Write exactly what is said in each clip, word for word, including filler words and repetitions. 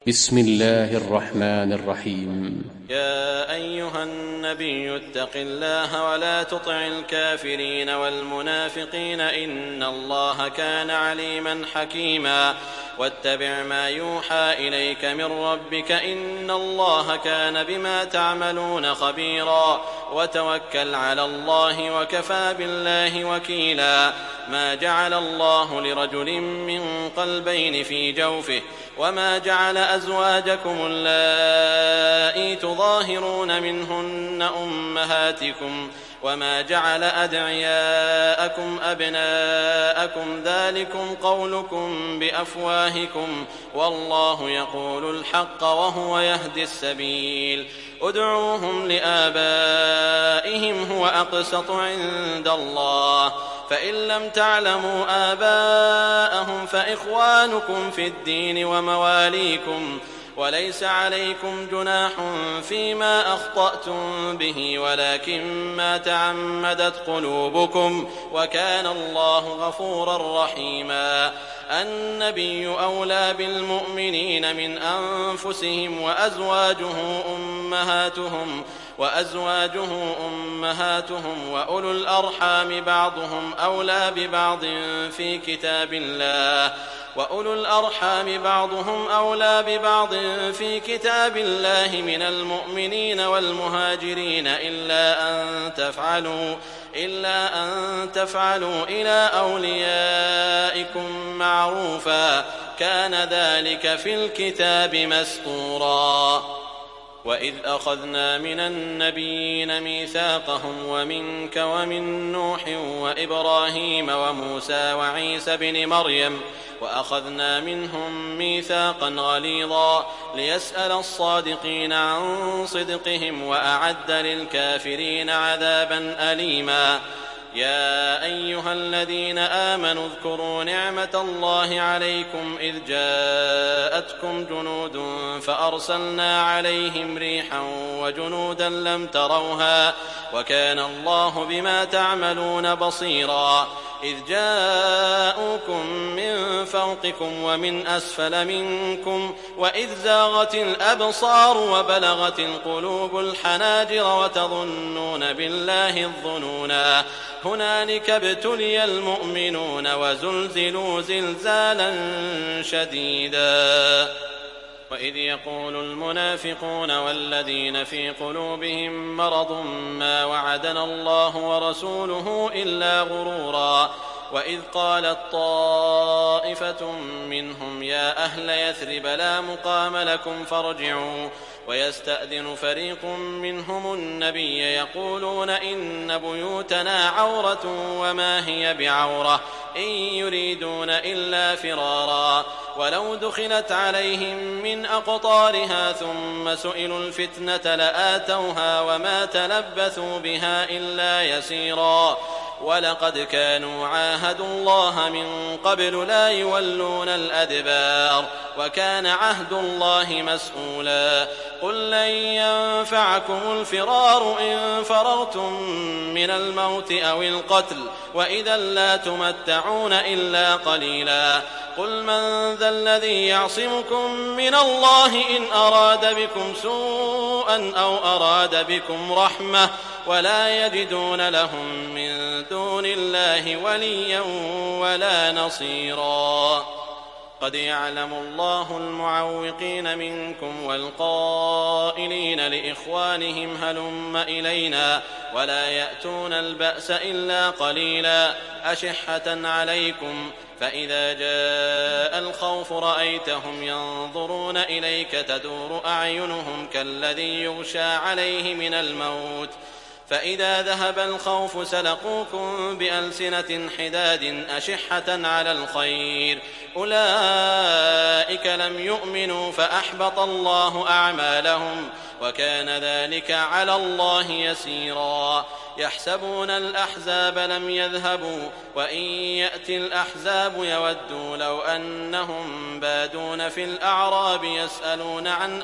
بسم الله الرحمن الرحيم. يا أيها النبي اتق الله ولا تطع الكافرين والمنافقين إن الله كان عليما حكيما واتبع ما يوحى إليك من ربك إن الله كان بما تعملون خبيرا وتوكل على الله وكفى بالله وكيلا. ما جعل الله لرجل من قلبين في جوفه وما جعل أزواجكم اللائي تظاهرون منهن أمهاتكم وما جعل أدعياءكم أبناءكم ذلكم قولكم بأفواهكم والله يقول الحق وهو يهدي السبيل. ادعوهم لآبائهم هو أقسط عند الله فإن لم تعلموا آباءهم فإخوانكم في الدين ومواليكم وليس عليكم جناح فيما أخطأتم به ولكن ما تعمدت قلوبكم وكان الله غفورا رحيما. النبي أولى بالمؤمنين من أنفسهم وأزواجه أمهاتهم وأزواجه أمهاتهم وأولو الأرحام بعضهم أولى ببعض في كتاب الله وأولو الأرحام بعضهم أولى ببعض في كتاب الله من المؤمنين والمهاجرين إلا أن تفعلوا إلا أن تفعلوا إلى أوليائكم معروفا كان ذلك في الكتاب مسطورا. وإذ أخذنا من النبيين ميثاقهم ومنك ومن نوح وإبراهيم وموسى وعيسى بن مريم وأخذنا منهم ميثاقا غليظا ليسأل الصادقين عن صدقهم وأعد للكافرين عذابا أليما. يا أيها الذين آمنوا اذكروا نعمة الله عليكم إذ جاءتكم جنود فأرسلنا عليهم ريحا وجنودا لم تروها وكان الله بما تعملون بصيرا. إذ جاءوكم من فوقكم ومن أسفل منكم وإذ زاغت الأبصار وبلغت القلوب الحناجر وتظنون بالله الظنونا هنالك ابتلي المؤمنون وزلزلوا زلزالا شديدا. وإذ يقول المنافقون والذين في قلوبهم مرض ما وعدنا الله ورسوله إلا غرورا. وإذ قالت طائفة منهم يا أهل يثرب لا مقام لكم فارجعوا ويستأذن فريق منهم النبي يقولون إن بيوتنا عورة وما هي بعورة إن يريدون إلا فرارا ولو دخلت عليهم من أقطارها ثم سئلوا الفتنة لآتوها وما تلبثوا بها إلا يسيرا. ولقد كانوا عاهدوا الله من قبل لا يولون الأدبار وكان عهد الله مسؤولا. قل لن ينفعكم الفرار إن فررتم من الموت أو القتل وإذا لا تمتعون إلا قليلا. قل من ذا الذي يعصمكم من الله إن أراد بكم سوءا أو أراد بكم رحمة ولا يجدون لهم من دون الله وليا ولا نصيرا. قد يعلم الله المعوقين منكم والقائلين لإخوانهم هلم إلينا ولا يأتون البأس إلا قليلا أشحة عليكم فإذا جاء الخوف رأيتهم ينظرون إليك تدور أعينهم كالذي يغشى عليه من الموت فإذا ذهب الخوف سلقوكم بألسنة حداد أشحة على الخير أولئك لم يؤمنوا فأحبط الله أعمالهم وكان ذلك على الله يسيرا. يحسبون الأحزاب لم يذهبوا وإن يأتي الأحزاب يودوا لو أنهم بادون في الأعراب يسألون عن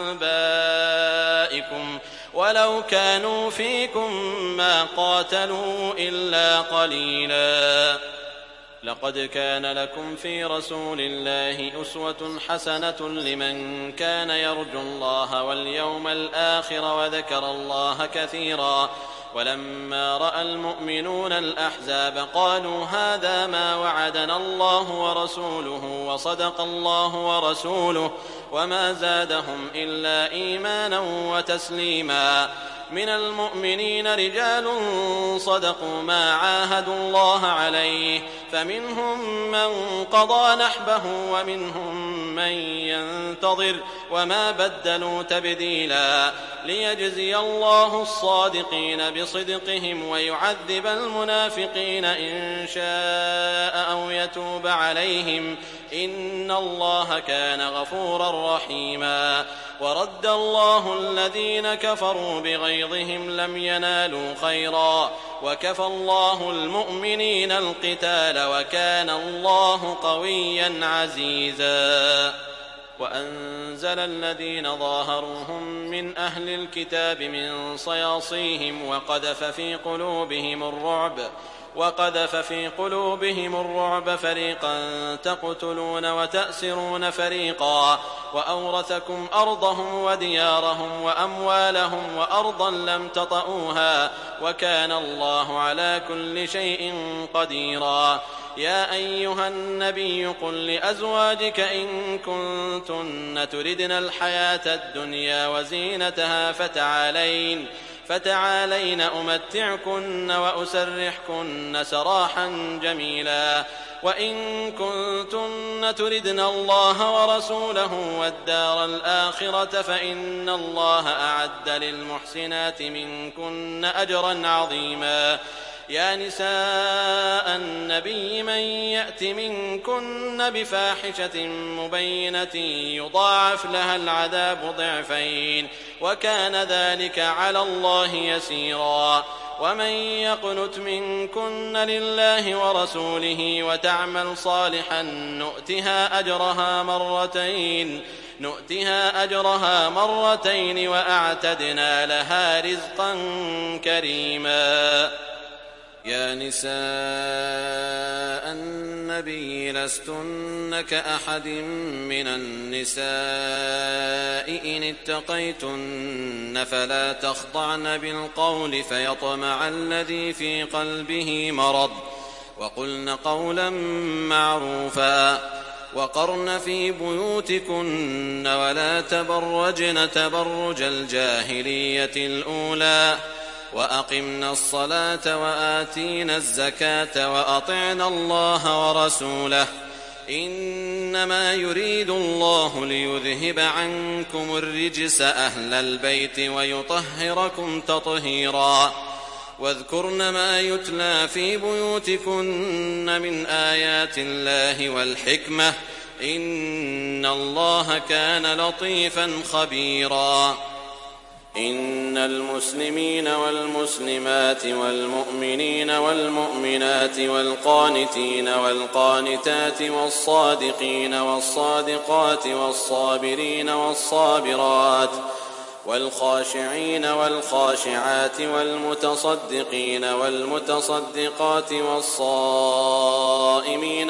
أنبائكم ولو كانوا فيكم ما قاتلوا إلا قليلا. لقد كان لكم في رسول الله أسوة حسنة لمن كان يرجو الله واليوم الآخر وذكر الله كثيرا. ولما رأى المؤمنون الأحزاب قالوا هذا ما وعدنا الله ورسوله وصدق الله ورسوله وما زادهم إلا إيمانا وتسليما. من المؤمنين رجال صدقوا ما عاهدوا الله عليه فمنهم من قضى نحبه ومنهم من ينتظر وما بدلوا تبديلا. ليجزي الله الصادقين بصدقهم ويعذب المنافقين إن شاء أو يتوب عليهم إن الله كان غفورا رحيما. ورد الله الذين كفروا بغيظهم لم ينالوا خيرا وكفى الله المؤمنين القتال وكان الله قويا عزيزا. وأنزل الذين ظاهروهم من أهل الكتاب من صياصيهم وقذف في قلوبهم الرعب وقذف في قلوبهم الرعب فريقا تقتلون وتأسرون فريقا وأورثكم أرضهم وديارهم وأموالهم وأرضا لم تطئوها وكان الله على كل شيء قديرا. يا أيها النبي قل لأزواجك إن كنتن تردن الحياة الدنيا وزينتها فتعالين فتعالين أمتعكن وأسرحكن سراحا جميلا. وإن كنتن تردن الله ورسوله والدار الآخرة فإن الله أعد للمحسنات منكن أجرا عظيما. يا نساء النبي من يأت منكن بفاحشة مبينة يضاعف لها العذاب ضعفين وكان ذلك على الله يسيرا. ومن يقنت منكن لله ورسوله وتعمل صالحا نؤتها أجرها مرتين نؤتها أجرها مرتين وأعتدنا لها رزقا كريما. يا نساء النبي لستن كأحد من النساء إن اتقيتن فلا تخضعن بالقول فيطمع الذي في قلبه مرض وقلن قولا معروفا. وقرن في بيوتكن ولا تبرجن تبرج الجاهلية الأولى وأقمنا الصلاة وآتينا الزكاة وأطعنا الله ورسوله إنما يريد الله ليذهب عنكم الرجس أهل البيت ويطهركم تطهيرا. واذكرن ما يتلى في بيوتكن من آيات الله والحكمة إن الله كان لطيفا خبيرا. إن المسلمين والمسلمات والمؤمنين والمؤمنات والقانتين والقانتات والصادقين والصادقات والصابرين والصابرات والخاشعين والخاشعات والمتصدقين والمتصدقات والصائمين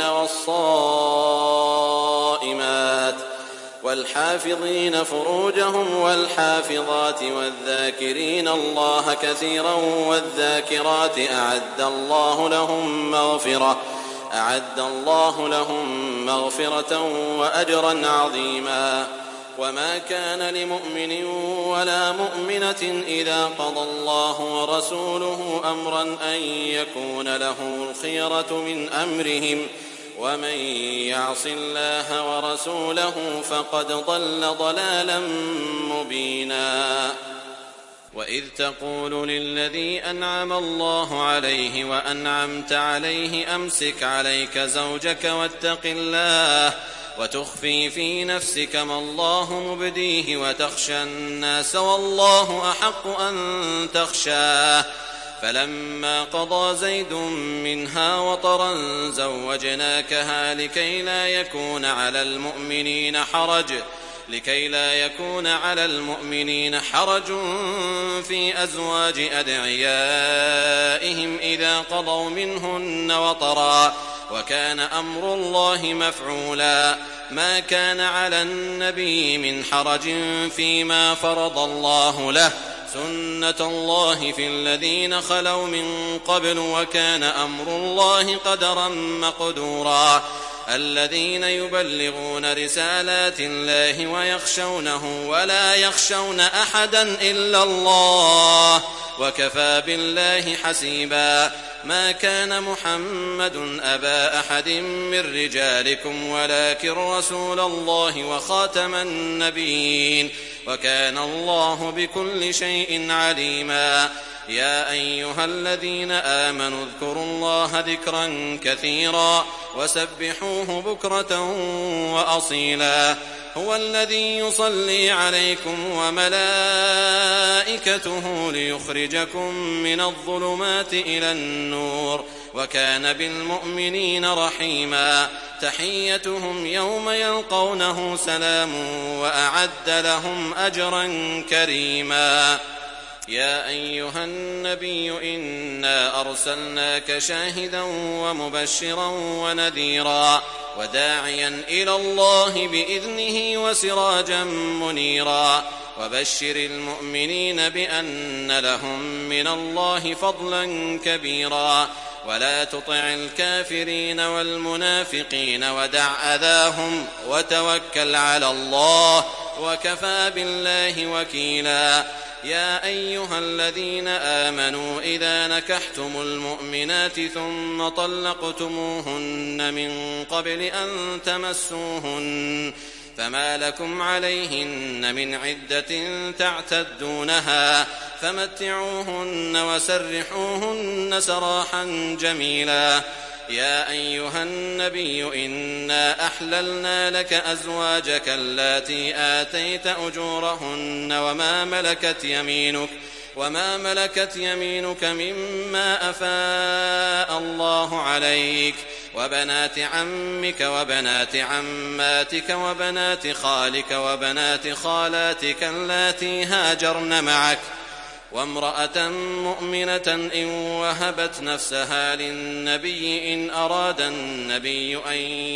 والصائمات والحافظين فروجهم والحافظات والذاكرين الله كثيرا والذاكرات أعد الله لهم مغفرة أعد الله لهم مغفرة وأجرا عظيما. وما كان لمؤمن ولا مؤمنة إذا قضى الله ورسوله أمرا أن يكون له الخيرة من أمرهم ومن يعص الله ورسوله فقد ضل ضلالا مبينا. وإذ تقول للذي أنعم الله عليه وأنعمت عليه أمسك عليك زوجك واتق الله وتخفي في نفسك ما الله مبديه وتخشى الناس والله أحق أن تخشاه فلما قضى زيد منها وطرا زوجناكها لكي لا يكون على المؤمنين حرج لكي لا يكون على المؤمنين حرج في أزواج أدعيائهم إذا قضوا منهن وطرا وكان أمر الله مفعولا. ما كان على النبي من حرج فيما فرض الله له، سنة الله في الذين خلوا من قبل، وكان أمر الله قدرا مقدورا. الذين يبلغون رسالات الله ويخشونه ولا يخشون أحدا إلا الله، وكفى بالله حسيبا. ما كان محمد أبا أحد من رجالكم ولكن رسول الله وخاتم النبيين، وكان الله بكل شيء عليما. يا أيها الذين آمنوا اذكروا الله ذكرا كثيرا وسبحوه بكرة وأصيلا. هو الذي يصلي عليكم وملائكته ليخرجكم من الظلمات إلى النور، وكان بالمؤمنين رحيما. تحيتهم يوم يلقونه سلام، وأعد لهم أجرا كريما. يا أيها النبي إنا أرسلناك شاهدا ومبشرا ونذيرا وداعيا إلى الله بإذنه وسراجا منيرا. وبشر المؤمنين بأن لهم من الله فضلا كبيرا. ولا تطع الكافرين والمنافقين ودع أذاهم وتوكل على الله، وكفى بالله وكيلا. يا أيها الذين آمنوا إذا نكحتم المؤمنات ثم طلقتموهن من قبل أن تمسوهن فما لكم عليهن من عدة تعتدونها، فمتعوهن وسرحوهن سراحا جميلا. يا أيها النبي إنا أحللنا لك أزواجك اللاتي آتيت أجورهن وما ملكت يمينك وما ملكت يمينك مما أفاء الله عليك، وبنات عمك وبنات عماتك وبنات خالك وبنات خالاتك اللاتي هاجرن معك، وامرأة مؤمنة إن وهبت نفسها للنبي إن أراد النبي أن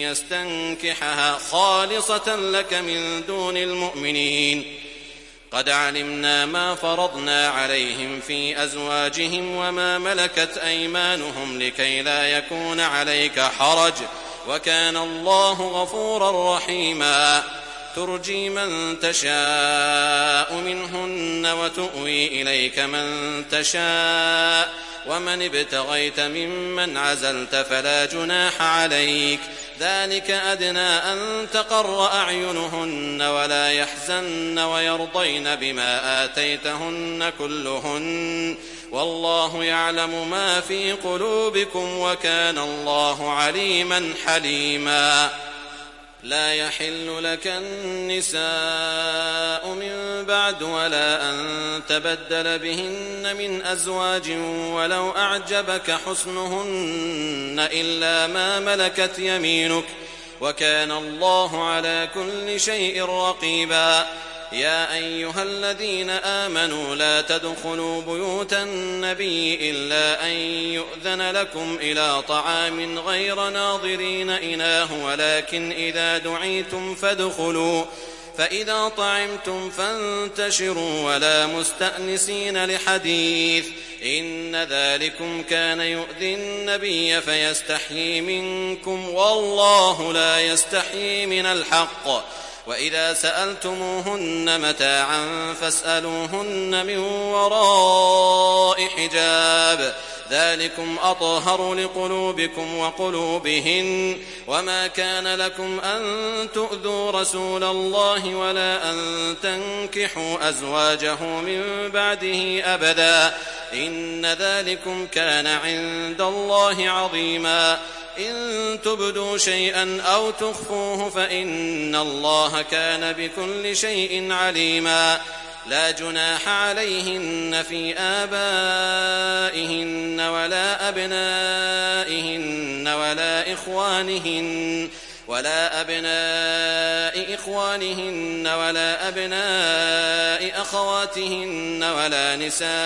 يستنكحها خالصة لك من دون المؤمنين. قد علمنا ما فرضنا عليهم في أزواجهم وما ملكت أيمانهم لكي لا يكون عليك حرج، وكان الله غفورا رحيما. ترجي من تشاء منهن وتؤوي إليك من تشاء، ومن ابتغيت ممن عزلت فلا جناح عليك. ذلك أدنى أن تقر أعينهن ولا يحزن ويرضين بما آتيتهن كلهن، والله يعلم ما في قلوبكم وكان الله عليما حليما. لا يحل لك النساء من بعد ولا أن تبدل بهن من أزواج ولو أعجبك حسنهن إلا ما ملكت يمينك، وكان الله على كل شيء رقيبا. يا أيها الذين آمنوا لا تدخلوا بيوت النبي إلا أن يؤذن لكم إلى طعام غير ناظرين إناه، ولكن إذا دعيتم فادخلوا، فإذا طعمتم فانتشروا ولا مستأنسين لحديث، إن ذلكم كان يؤذي النبي فيستحيي منكم، والله لا يستحيي من الحق. وإذا سألتموهن متاعا فاسألوهن من وراء حجاب، ذلكم أطهر لقلوبكم وقلوبهن. وما كان لكم أن تؤذوا رسول الله ولا أن تنكحوا أزواجه من بعده أبدا، إن ذلكم كان عند الله عظيما. إن تبدوا شيئا أو تخفوه فإن الله كان بكل شيء عليما. لا جناح عليهن في آبائهن ولا أبنائهن ولا إخوانهن ولا أبناء إخوانهن إخوانهن ولا أبناء أخواتهن ولا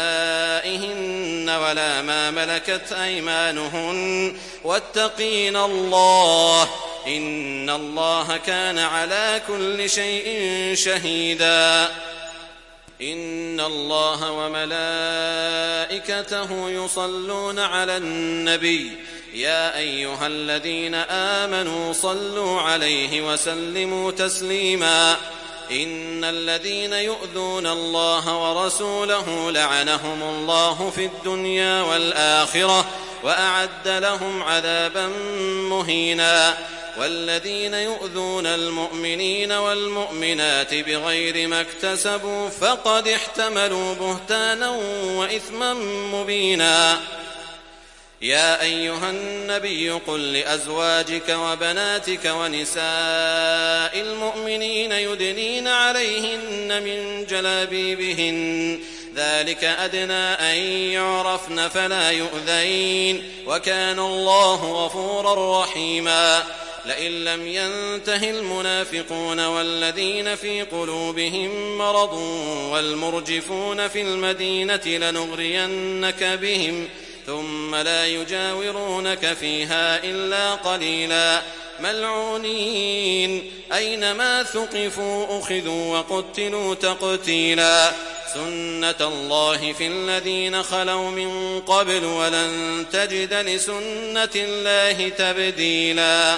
نسائهن ولا ما ملكت أيمانهن واتقين الله إن الله كان على كل شيء شهيدا إن الله وملائكته يصلون على النبي يا أيها الذين آمنوا صلوا عليه وسلموا تسليما إن الذين يؤذون الله ورسوله لعنهم الله في الدنيا والآخرة وأعد لهم عذابا مهينا والذين يؤذون المؤمنين والمؤمنات بغير ما اكتسبوا فقد احتملوا بهتانا وإثما مبينا يا أيها النبي قل لأزواجك وبناتك ونساء المؤمنين يدنين عليهن من جلابيبهن ذلك أدنى أن يعرفن فلا يؤذين وكان الله غفورا رحيما لئن لم ينته المنافقون والذين في قلوبهم مرض والمرجفون في المدينة لنغرينك بهم ثم لا يجاورونك فيها إلا قليلا ملعونين أينما ثقفوا أخذوا وقتلوا تقتيلا سنة الله في الذين خلوا من قبل ولن تجد لسنة الله تبديلا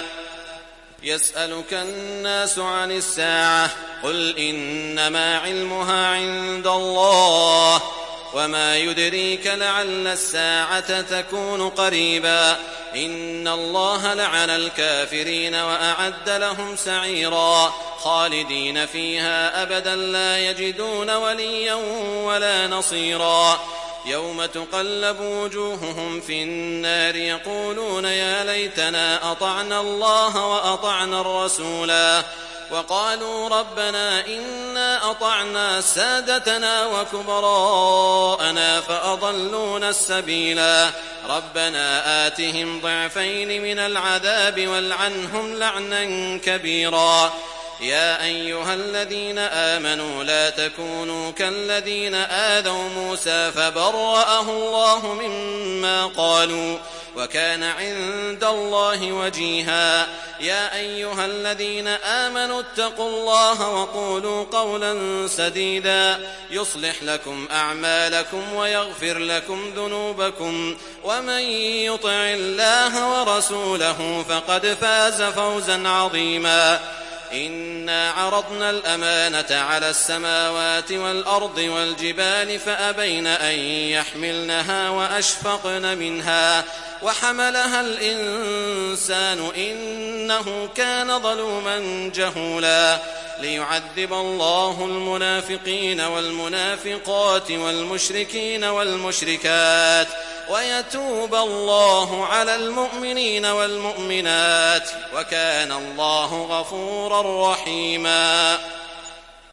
يسألك الناس عن الساعة قل إنما علمها عند الله وما يدريك لعل الساعة تكون قريبا إن الله لعن الكافرين وأعد لهم سعيرا خالدين فيها أبدا لا يجدون وليا ولا نصيرا يوم تقلب وجوههم في النار يقولون يا ليتنا أطعنا الله وأطعنا الرسولا وقالوا ربنا إنا أطعنا سادتنا وكبراءنا فأضلونا السبيلا ربنا آتهم ضعفين من العذاب والعنهم لعنا كبيرا يا أيها الذين آمنوا لا تكونوا كالذين آذوا موسى فبرأه الله مما قالوا وكان عند الله وجيها يا أيها الذين آمنوا اتقوا الله وقولوا قولا سديدا يصلح لكم أعمالكم ويغفر لكم ذنوبكم ومن يطع الله ورسوله فقد فاز فوزا عظيما إنا عرضنا الأمانة على السماوات والأرض والجبال فأبين أن يحملنها وأشفقن منها وحملها الإنسان إنه كان ظلوما جهولا ليعذب الله المنافقين والمنافقات والمشركين والمشركات ويتوب الله على المؤمنين والمؤمنات وكان الله غفورا رحيما